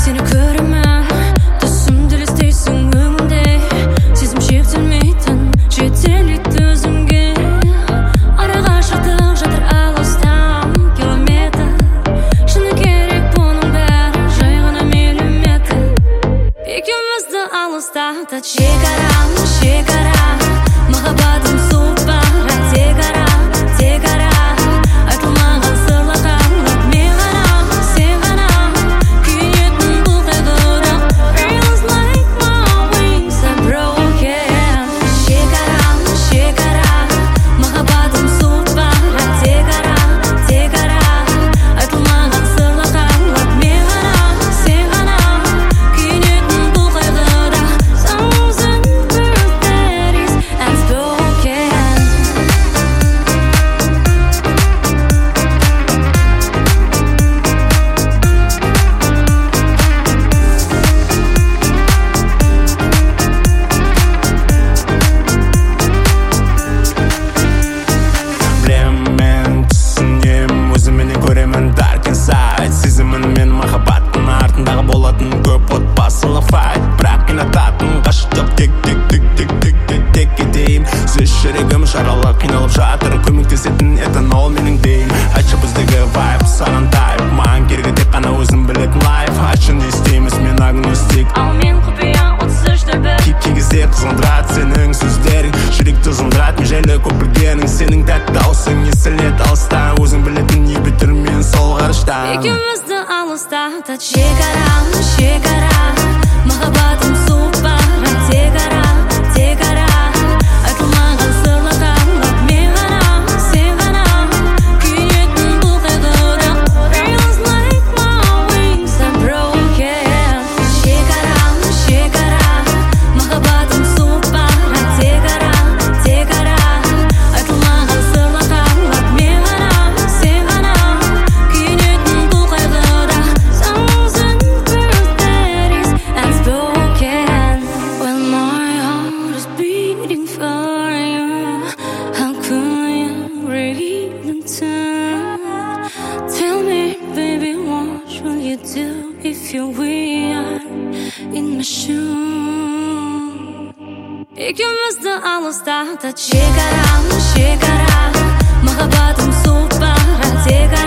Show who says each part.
Speaker 1: Seni көремін, түсімді елестейсің өңімде. Сезім шектелмейтін, жетелейді өзіңге. Араға шықтық жатыр алыстан километр. Шыны керек бұның бәрі, жай ғана миллиметр. Екеумізді алыстатады шекара, шекара. Махаббатым суық бара, тек ара, тек ара. Айтылмаған сырлар қалып, мен ғана, сен ғана. Күйінетін бұл қайғыда. Feels like my wings are broken. Шекара, шекара. Махаббатым суық бара, тек ара, тек ара. Айтылмаған сырлар қалып, мен ғана, сен ғана. Күйінетін бұл қайғыда. Thousand birthdays unspoken.
Speaker 2: Білемін мен түсінемін, өзіменен көремін dark inside. Сезімін мен махаббаттың артындағы болатын көп отбасылық fight. Бірақ қинататын ғашықтық тек кетейін. Сөз жүрегім жаралы қиналып жатыр, көмектесетін этанол менің дейін. Айтшы біздегі vibe саған тайп, маған керегі тек қана өзім білетін life. Айтшы не істейміз, мен агностик,
Speaker 1: Ал мен құпия 33-1.
Speaker 2: кей кезде қызғындырады сенің сөздерің, жүректі зындырады межелі көп білгенің. Сенің тәтті даусың естіледі алыстан, өзің білетін не бітір мен сол ғарыштан.
Speaker 1: Екеумізді алыстатады шекара, шекара. Махаббатым суық бара, тек ара, тек ара. Айтылмаған сырлар қалып, мен ғана, сен ғана. Күйінетін бұл қайғыда. Feels like my wings are broken. Шекара, шекара. Махаббатым суық бара, тек ара, тек ара. Айтылмаған сырлар қалып, мен ғана, сен ғана. Күйінетін бұл қайғыда. Thousand birthdays unspoken. When my heart is beating for you, how could you really turn? Tell me, baby, what will you do if you were in my shoes? Екеумізді алыстатады шекара, шекара. Махаббатым суық бара, тек